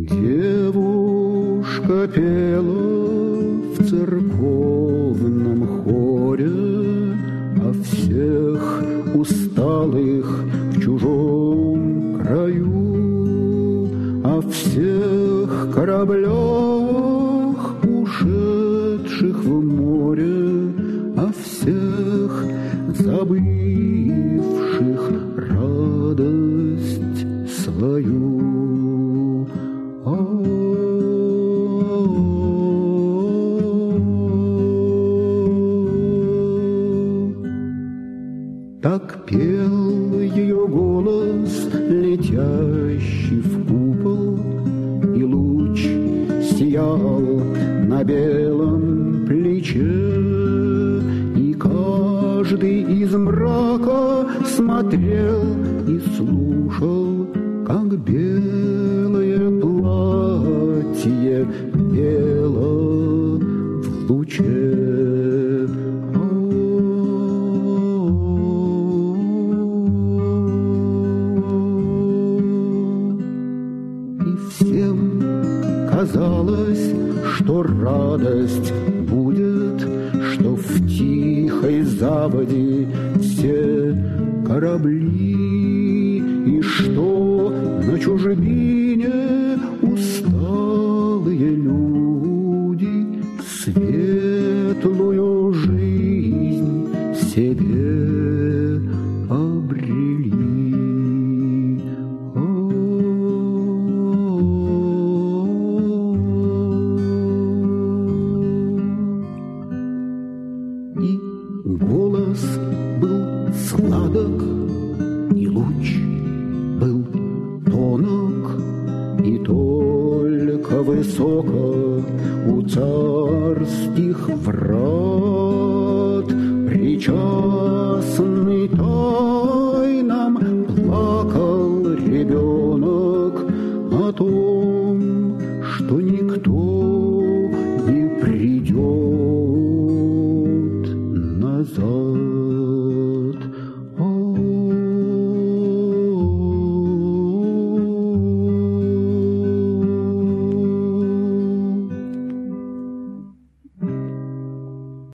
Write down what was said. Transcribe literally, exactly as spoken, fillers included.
Девушка пела в церковном хоре о всех усталых в чужом краю, о всех кораблях, ушедших в море, о всех забывших радость свою. Так пел ее голос, летящий в купол, и луч сиял на белом плече, и каждый из мрака смотрел и слушал, как белое платье пело в луче. Всем казалось, что радость будет, что в тихой заводе все корабли, и что на чужбине усталые люди светлую жизнь себе обрели. И голос был сладок, и луч был тонок, и только высоко у царских врат, причастный тайнам, плакал ребенок о том, что никто